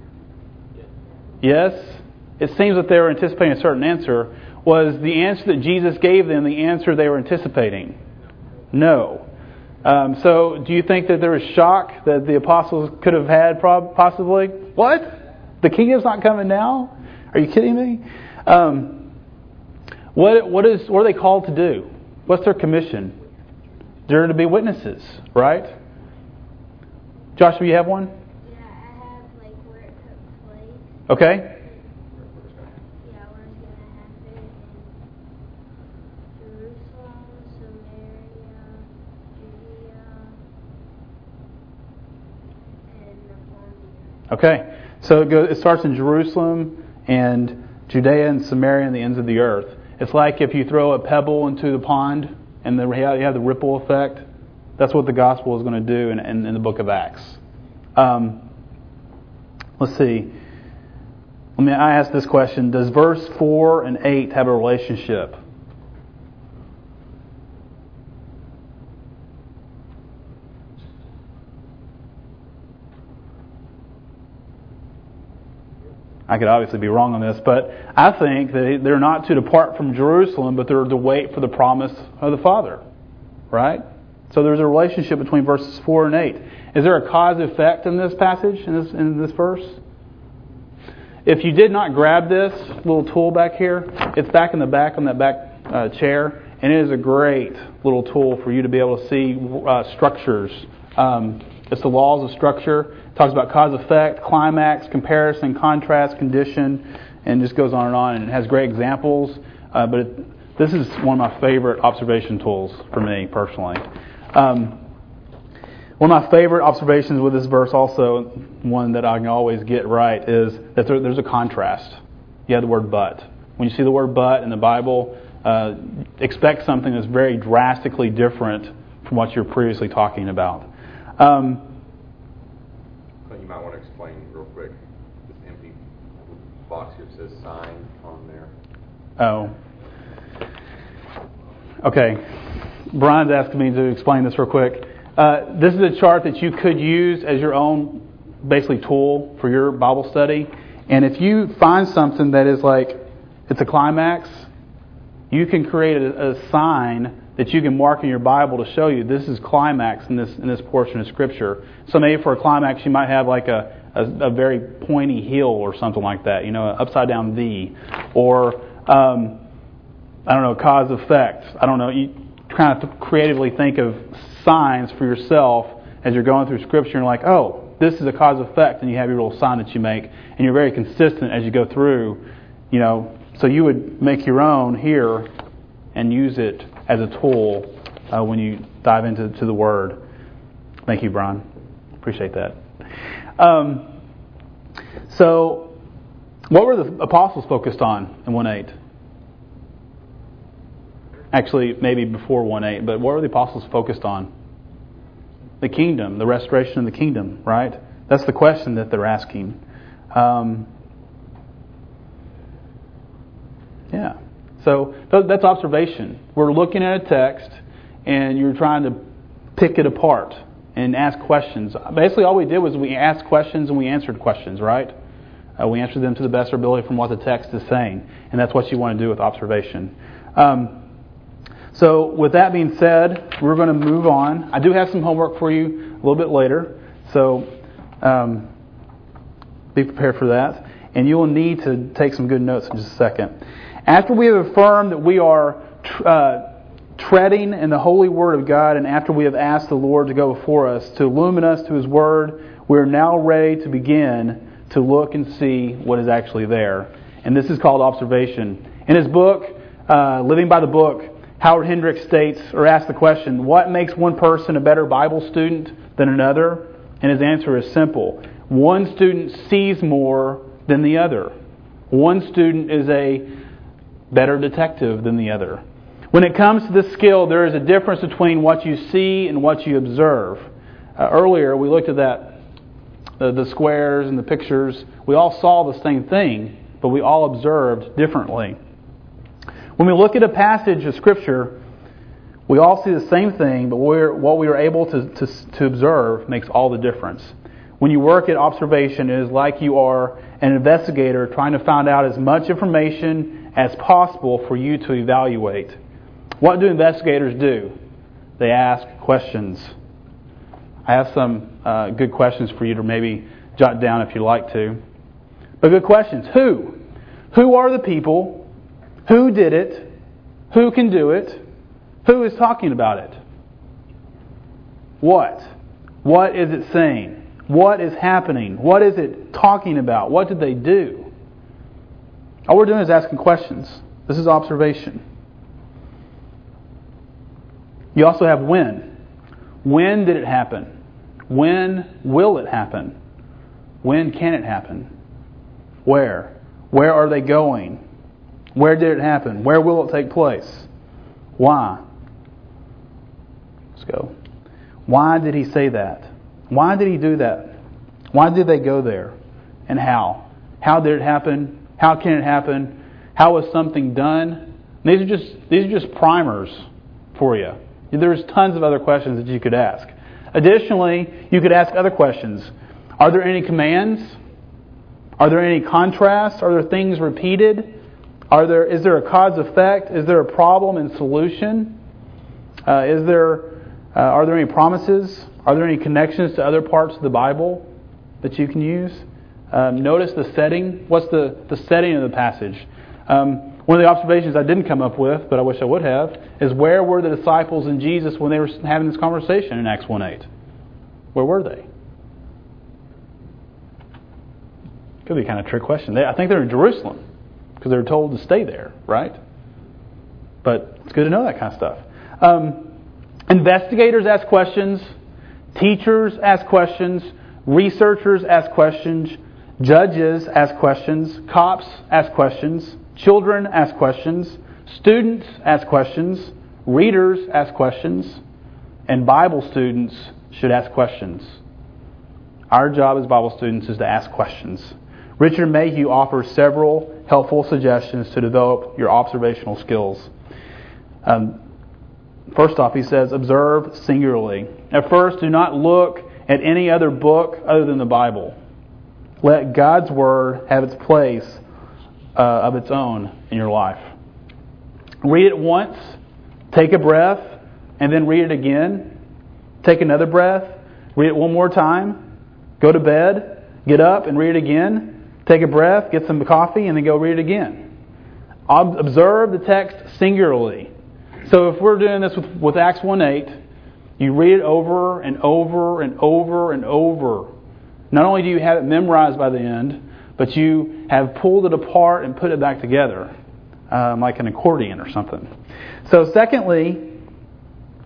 Yes. It seems that they were anticipating a certain answer. Was the answer that Jesus gave them the answer they were anticipating? No. Um, so do you think that there was shock that the apostles could have had possibly? What? The kingdom's not coming now? Are you kidding me? Um, what what is what are they called to do? What's their commission? They're to be witnesses, right? Joshua, you have one? Yeah, I have like where it took place. Okay. Yeah, where it's gonna happen in Jerusalem, Samaria, Judea, and the Okay. So it, goes, it starts in Jerusalem and Judea and Samaria and the ends of the earth. It's like if you throw a pebble into the pond and the, you have the ripple effect. That's what the gospel is going to do in, in, in the book of Acts. Um, let's see. I mean, I ask this question: does verse four and eight have a relationship? I could obviously be wrong on this, but I think that they're not to depart from Jerusalem, but they're to wait for the promise of the Father. Right? So there's a relationship between verses four and eight. Is there a cause effect in this passage, in this in this verse? If you did not grab this little tool back here, it's back in the back on that back uh, chair, and it is a great little tool for you to be able to see uh, structures. Um, it's the laws of structure. It talks about cause effect, climax, comparison, contrast, condition, and just goes on and on. And it has great examples, uh, but it, this is one of my favorite observation tools for me personally. Um, one of my favorite observations with this verse, also one that I can always get right, is that there, there's a contrast. You have the word "but." When you see the word "but" in the Bible, uh, expect something that's very drastically different from what you're previously talking about. Um, You might want to explain real quick this empty box here that says "sign" on there. Oh. Okay. Brian's asking me to explain this real quick. Uh, this is a chart that you could use as your own, basically, tool for your Bible study. And if you find something that is like, it's a climax, you can create a, a sign that you can mark in your Bible to show you this is climax in this in this portion of Scripture. So maybe for a climax you might have like a, a, a very pointy hill or something like that, you know, an upside down V. Or, um, I don't know, cause effect. I don't know, you kind of creatively think of signs for yourself as you're going through Scripture and you're like, oh, this is a cause effect, and you have your little sign that you make, and you're very consistent as you go through, you know. So you would make your own here and use it as a tool uh, when you dive into to the Word. Thank you, Brian. Appreciate that. Um, so, what were the apostles focused on in one eight? Actually, maybe before one eight, but what were the apostles focused on? The kingdom, the restoration of the kingdom, right? That's the question that they're asking. Um, yeah. So that's observation. We're looking at a text and you're trying to pick it apart and ask questions. Basically all we did was we asked questions and we answered questions, right? Uh, we answered them to the best of our ability from what the text is saying. And that's what you want to do with observation. Um, so with that being said, we're going to move on. I do have some homework for you a little bit later. So um, be prepared for that. And you will need to take some good notes in just a second. After we have affirmed that we are uh, treading in the holy Word of God, and after we have asked the Lord to go before us, to illumine us to His Word, we are now ready to begin to look and see what is actually there. And this is called observation. In his book, uh, Living by the Book, Howard Hendricks states, or asks the question, what makes one person a better Bible student than another? And his answer is simple. One student sees more than the other. One student is a better detective than the other. When it comes to this skill, there is a difference between what you see and what you observe. Uh, earlier, we looked at that, uh, the squares and the pictures. We all saw the same thing, but we all observed differently. When we look at a passage of Scripture, we all see the same thing, but we're, what we are able to, to, to observe makes all the difference. When you work at observation, it is like you are an investigator trying to find out as much information as possible for you to evaluate. What do investigators do? They ask questions. I have some uh, good questions for you to maybe jot down if you'd like to. But good questions. Who? Who are the people? Who did it? Who can do it? Who is talking about it? What? What is it saying? What is happening? What is it talking about? What did they do? All we're doing is asking questions. This is observation. You also have when. When did it happen? When will it happen? When can it happen? Where? Where are they going? Where did it happen? Where will it take place? Why? Let's go. Why did he say that? Why did he do that? Why did they go there? And how? How did it happen? How can it happen? How was something done? These are just these are just primers for you. There's tons of other questions that you could ask. Additionally, you could ask other questions. Are there any commands? Are there any contrasts? Are there things repeated? Are there is there a cause effect? Is there a problem and solution? Uh, is there uh, are there any promises? Are there any connections to other parts of the Bible that you can use? Um, notice the setting. What's the, the setting of the passage? Um, one of the observations I didn't come up with, but I wish I would have, is where were the disciples and Jesus when they were having this conversation in Acts one eight? Where were they? Could be kind of a trick question. They, I think they're in Jerusalem because they were told to stay there, right? But it's good to know that kind of stuff. Um, investigators ask questions. Teachers ask questions. Researchers ask questions. Judges ask questions. Cops ask questions. Children ask questions. Students ask questions. Readers ask questions. And Bible students should ask questions. Our job as Bible students is to ask questions. Richard Mayhew offers several helpful suggestions to develop your observational skills. Um, first off, he says, observe singularly. At first, do not look at any other book other than the Bible. Let God's Word have its place uh, of its own in your life. Read it once, take a breath, and then read it again. Take another breath, read it one more time, go to bed, get up and read it again, take a breath, get some coffee, and then go read it again. Observe the text singularly. So if we're doing this with, with Acts one eight, you read it over and over and over and over. Not only do you have it memorized by the end, but you have pulled it apart and put it back together, um, like an accordion or something. So secondly,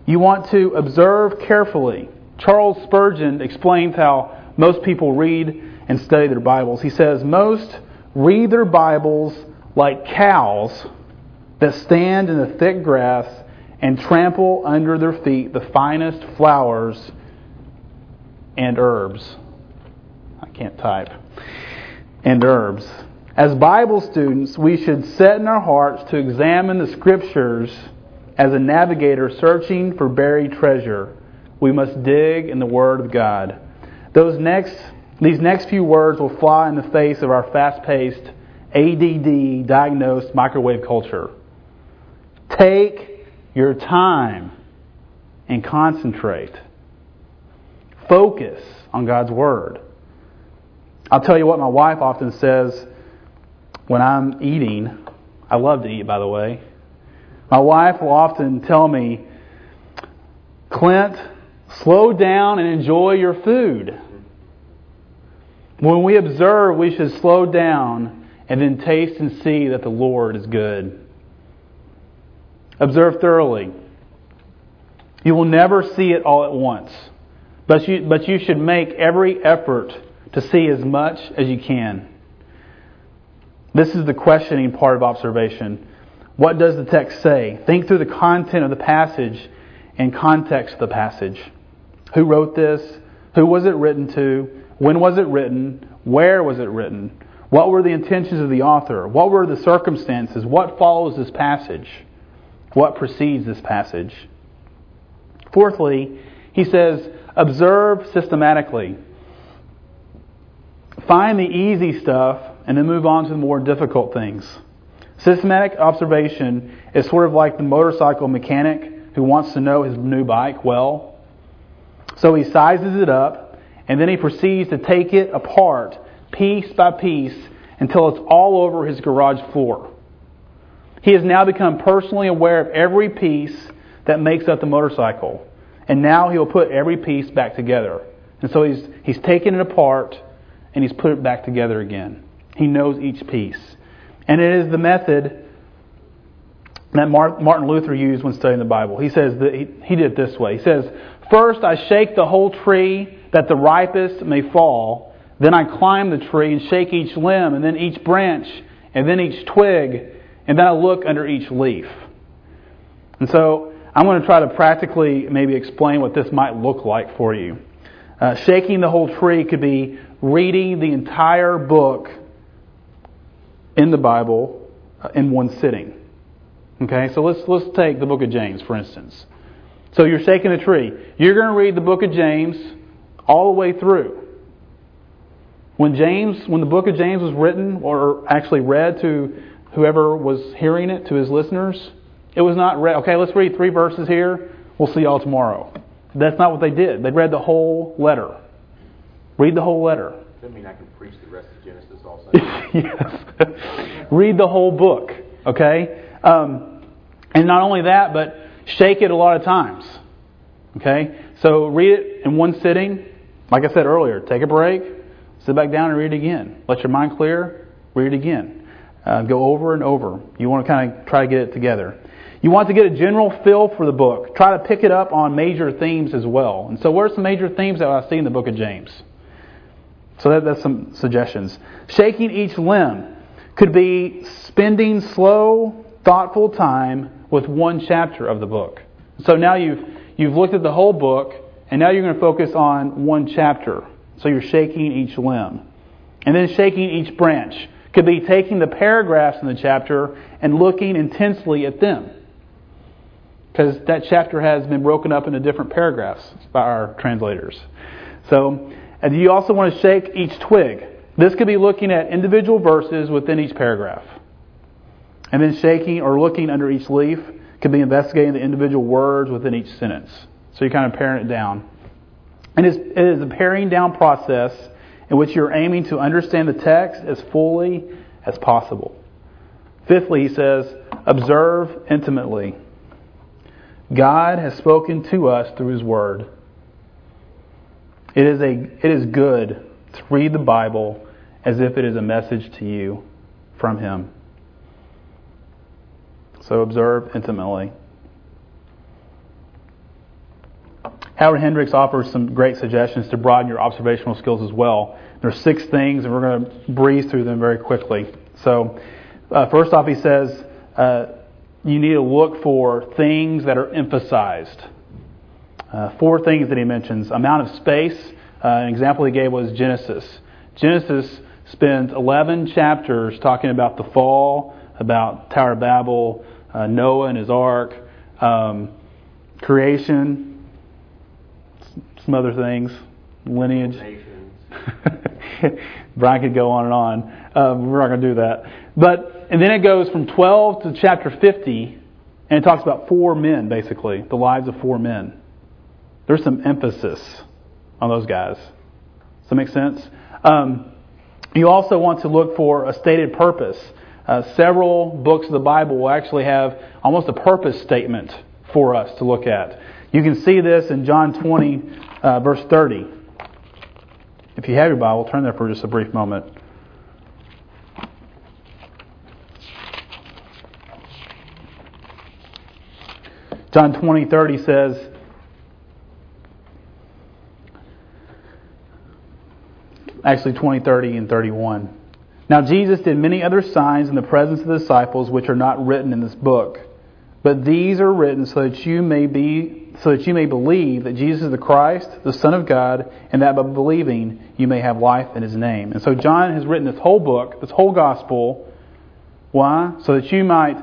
You want to observe carefully. Charles Spurgeon explains how most people read and study their Bibles. He says, most read their Bibles like cows that stand in the thick grass and trample under their feet the finest flowers and herbs. I can't type. And herbs. As Bible students, we should set in our hearts to examine the Scriptures as a navigator searching for buried treasure. We must dig in the Word of God. Those next, these next few words will fly in the face of our fast-paced, A D D diagnosed microwave culture. Take your time and concentrate. Focus on God's Word. I'll tell you what my wife often says when I'm eating. I love to eat, by the way. My wife will often tell me, Clint, slow down and enjoy your food. When we observe, we should slow down and then taste and see that the Lord is good. Observe thoroughly. You will never see it all at once, but you, but you should make every effort to see as much as you can. This is the questioning part of observation. What does the text say? Think through the content of the passage and context of the passage. Who wrote this? Who was it written to? When was it written? Where was it written? What were the intentions of the author? What were the circumstances? What follows this passage? What precedes this passage? Fourthly, he says, observe systematically. Find the easy stuff and then move on to the more difficult things. Systematic observation is sort of like the motorcycle mechanic who wants to know his new bike well. So he sizes it up and then he proceeds to take it apart piece by piece until it's all over his garage floor. He has now become personally aware of every piece that makes up the motorcycle. And now he'll put every piece back together. And so he's he's taken it apart and he's put it back together again. He knows each piece. And it is the method that Martin Luther used when studying the Bible. He says that he, he did it this way. He says, first I shake the whole tree that the ripest may fall. Then I climb the tree and shake each limb and then each branch and then each twig. And then I look under each leaf. And so I'm going to try to practically maybe explain what this might look like for you. Uh, shaking the whole tree could be reading the entire book in the Bible uh, in one sitting. Okay, so let's let's take the book of James, for instance. So you're shaking a tree. You're going to read the book of James all the way through. When James, when the book of James was written or actually read to whoever was hearing it, to his listeners, it was not read, okay, let's read three verses here. We'll see y'all tomorrow. That's not what they did. They read the whole letter. Read the whole letter. Does that mean I can preach the rest of Genesis also? Yes. Read the whole book. Okay? Um, and not only that, but shake it a lot of times. Okay? So read it in one sitting. Like I said earlier, take a break, sit back down and read it again. Let your mind clear, read it again. Uh, go over and over. You want to kind of try to get it together. You want to get a general feel for the book. Try to pick it up on major themes as well. And so what are some major themes that I see in the book of James? So that, that's some suggestions. Shaking each limb could be spending slow, thoughtful time with one chapter of the book. So now you've you've looked at the whole book, and now you're going to focus on one chapter. So you're shaking each limb. And then shaking each branch could be taking the paragraphs in the chapter and looking intensely at them. Because that chapter has been broken up into different paragraphs by our translators. So, and you also want to shake each twig. This could be looking at individual verses within each paragraph. And then shaking or looking under each leaf could be investigating the individual words within each sentence. So you're kind of paring it down. And it is a paring down process in which you're aiming to understand the text as fully as possible. Fifthly, he says, observe intimately. God has spoken to us through His Word. It is a it is good to read the Bible as if it is a message to you from Him. So observe intimately. Howard Hendricks offers some great suggestions to broaden your observational skills as well. There's six things, and we're going to breeze through them very quickly. So, uh, first off, he says uh, you need to look for things that are emphasized. Uh, four things that he mentions. Amount of space. Uh, an example he gave was Genesis. Genesis spends eleven chapters talking about the fall, about Tower of Babel, uh, Noah and his ark, um, creation, some other things, lineage. Brian could go on and on. Um, we're not going to do that. But and then it goes from twelve to chapter fifty, and it talks about four men, basically, the lives of four men. There's some emphasis on those guys. Does that make sense? Um, you also want to look for a stated purpose. Uh, several books of the Bible will actually have almost a purpose statement for us to look at. You can see this in John twenty, uh, verse thirty. If you have your Bible, turn there for just a brief moment. John twenty thirty says, actually twenty, thirty, and thirty-one. Now Jesus did many other signs in the presence of the disciples, which are not written in this book. But these are written so that you may be so that you may believe that Jesus is the Christ, the Son of God, and that by believing you may have life in His name. And so John has written this whole book, this whole gospel. Why? So that you might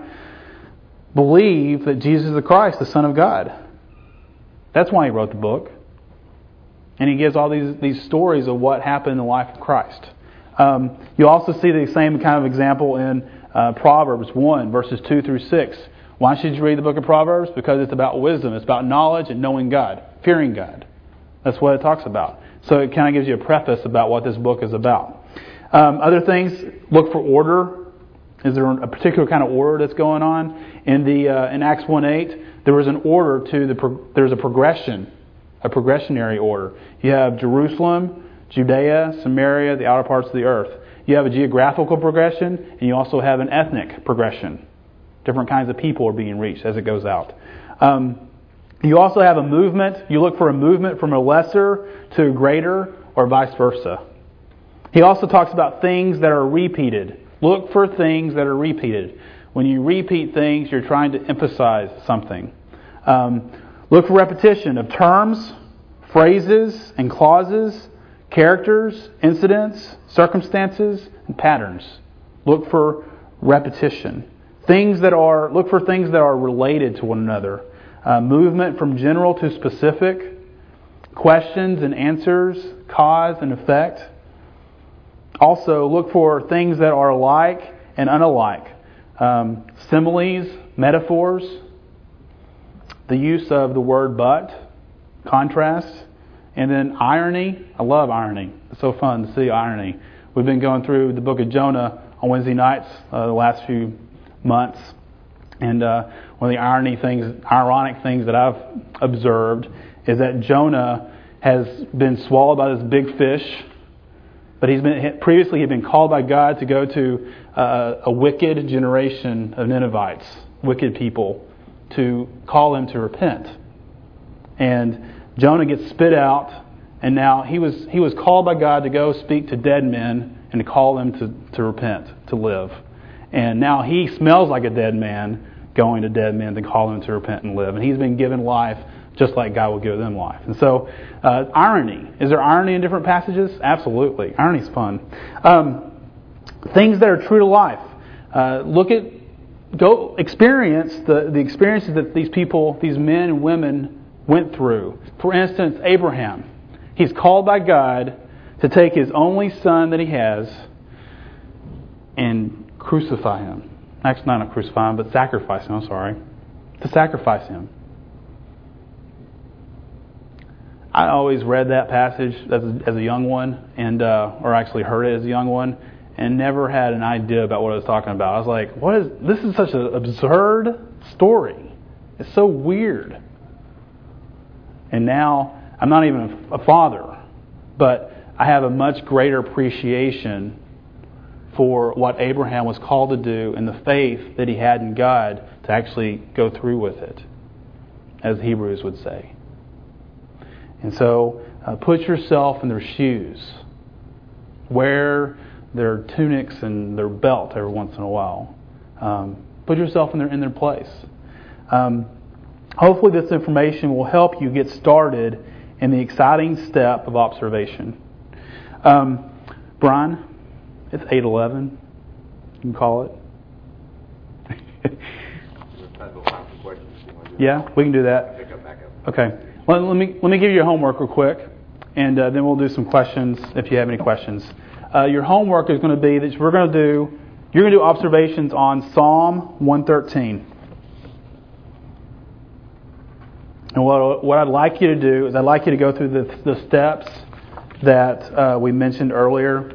believe that Jesus is the Christ, the Son of God. That's why he wrote the book. And he gives all these, these stories of what happened in the life of Christ. Um, you also see the same kind of example in uh, Proverbs one, verses two through six. Why should you read the book of Proverbs? Because it's about wisdom. It's about knowledge and knowing God, fearing God. That's what it talks about. So it kind of gives you a preface about what this book is about. Um, other things, look for order. Is there a particular kind of order that's going on? In the uh, in Acts one eight, there was an order to the pro- there's a progression, a progressionary order. You have Jerusalem, Judea, Samaria, the outer parts of the earth. You have a geographical progression, and you also have an ethnic progression. Different kinds of people are being reached as it goes out. Um, you also have a movement. You look for a movement from a lesser to a greater, or vice versa. He also talks about things that are repeated. Look for things that are repeated. When you repeat things, you're trying to emphasize something. Um, look for repetition of terms, phrases, and clauses, characters, incidents, circumstances, and patterns. Look for repetition. Things that are look for things that are related to one another. Uh, movement from general to specific. Questions and answers, cause and effect. Also, look for things that are alike and unalike. Um, similes, metaphors, the use of the word but, contrast, and then irony. I love irony. It's so fun to see irony. We've been going through the book of Jonah on Wednesday nights uh, the last few months, and uh, one of the irony things, ironic things that I've observed is that Jonah has been swallowed by this big fish. But he's been previously he'd been called by God to go to uh, a wicked generation of Ninevites, wicked people, to call them to repent. And Jonah gets spit out, and now he was he was called by God to go speak to dead men and to call them to, to repent, to live. And now he smells like a dead man going to dead men to call them to repent and live. And he's been given life just like God will give them life. And so, uh, irony. Is there irony in different passages? Absolutely. Irony's fun. Um, things that are true to life. Uh, look at, go experience the, the experiences that these people, these men and women went through. For instance, Abraham. He's called by God to take his only son that he has and crucify him. Actually, not crucify him, but sacrifice him. I'm sorry. To sacrifice him. I always read that passage as a, as a young one, and uh, or actually heard it as a young one, and never had an idea about what I was talking about. I was like, "What is this? Is such an absurd story. It's so weird." And now I'm not even a father, but I have a much greater appreciation for what Abraham was called to do and the faith that he had in God to actually go through with it, as Hebrews would say. And so uh, put yourself in their shoes. Wear their tunics and their belt every once in a while. Um, put yourself in their in their place. Um, hopefully this information will help you get started in the exciting step of observation. Um, Brian, it's eight eleven. You can call it. Yeah, we can do that. Okay. Let, let me let me give you your homework real quick, and uh, then we'll do some questions if you have any questions. Uh, your homework is going to be that we're going to do. You're going to do observations on Psalm one thirteen. And what what I'd like you to do is I'd like you to go through the, the steps that uh, we mentioned earlier.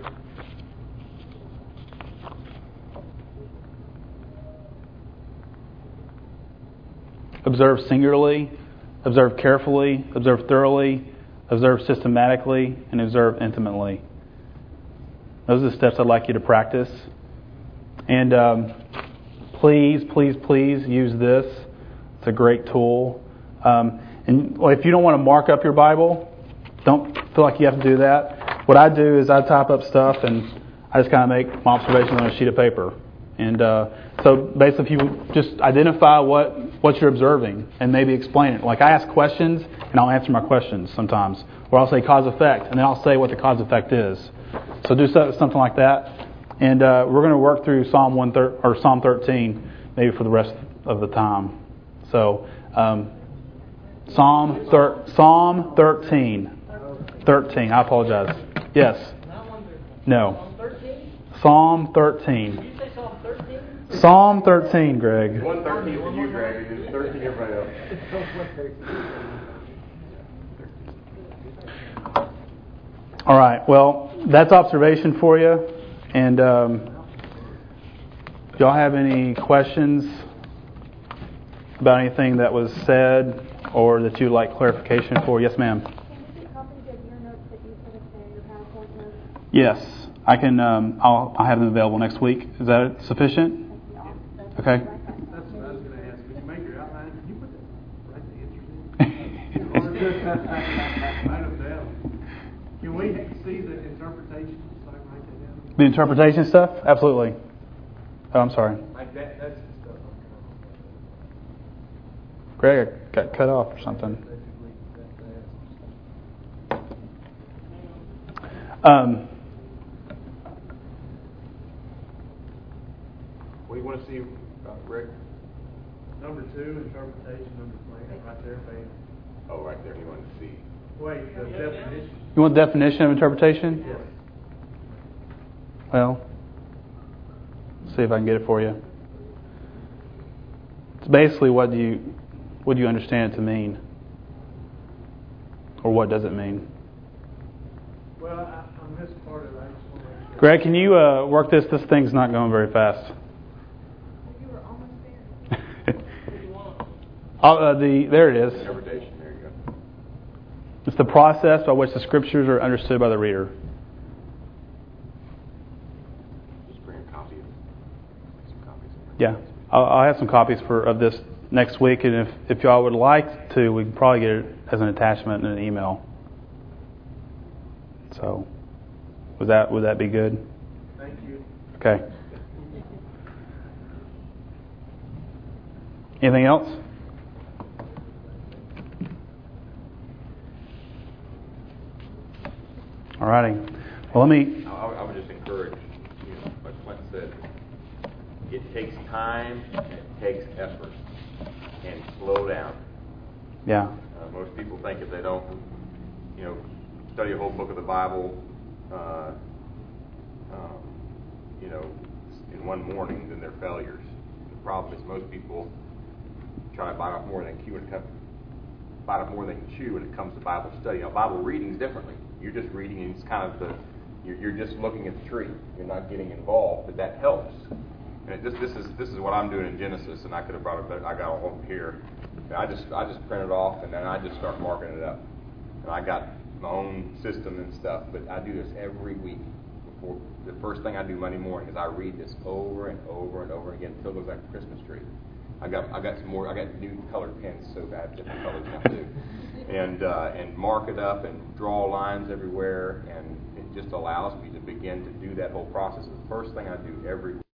Observe singularly, observe carefully, observe thoroughly, observe systematically, and observe intimately. Those are the steps I'd like you to practice. And um, please, please, please use this. It's a great tool. Um, and if you don't want to mark up your Bible, don't feel like you have to do that. What I do is I type up stuff and I just kind of make my observations on a sheet of paper. And uh, so basically, if you just identify what, what you're observing and maybe explain it. Like I ask questions and I'll answer my questions sometimes. Or I'll say cause effect and then I'll say what the cause effect is. So do something like that. And uh, we're going to work through Psalm one thir- or Psalm thirteen maybe for the rest of the time. So um, Psalm thir- Psalm thirteen. thirteen. I apologize. Yes. No. Psalm thirteen. Psalm thirteen, Greg. one thirteen for you, Greg. It's thirteen everybody else. All right. Well, that's observation for you. And um, do y'all have any questions about anything that was said or that you'd like clarification for? Yes, ma'am. Can you see copies of your notes that you put up there, your PowerPoint notes? Yes, I can. Um, I'll, I'll have them available next week. Is that sufficient? Okay. That's what I was going to ask. When you make your outline, can you put that right the answers in? Write them down. Can we see the interpretation so I can write that down? The interpretation stuff? Absolutely. Oh, I'm sorry. Like that, that's the stuff I'm Greg got cut off or something. Um, What do you want to see, uh, Rick? Number two, interpretation, number three, right there, babe. Oh, right there. You want to see. Wait, the definition. you want definition of interpretation? Yes. Well, see if I can get it for you. It's basically what do you what do you understand it to mean, or what does it mean? Well, I, on this part of it, I just want to make sure. Greg, can you uh, work this? This thing's not going very fast. You were almost there. Oh, uh, the there it is. Interpretation. There you go. It's the process by which the scriptures are understood by the reader. Just bring a copy of some copies. Yeah, I'll, I'll have some copies for of this next week, and if if y'all would like to, we can probably get it as an attachment in an email. So, would that would that be good? Thank you. Okay. Anything else? All righty. Well, let me. I, I would just encourage, you know, like Clint said, it takes time and it takes effort, and slow down. Yeah. Uh, most people think if they don't, you know, study a whole book of the Bible, uh, um, you know, in one morning, then they're failures. The problem is most people try to bite off more than chew when it comes, bite off more than chew when it comes to Bible study. Now, Bible reading is differently. You're just reading, and it's kind of the, you're, you're just looking at the tree. You're not getting involved, but that helps. And it, this, this is this is what I'm doing in Genesis, and I could have brought it, but I got all over here. And I just I just print it off, and then I just start marking it up. And I got my own system and stuff, but I do this every week. Before the first thing I do Monday morning is I read this over and over and over again until it looks like a Christmas tree. I got I got some more. I got new colored pens so bad, different colors now too, and uh, and mark it up and draw lines everywhere, and it just allows me to begin to do that whole process. The first thing I do every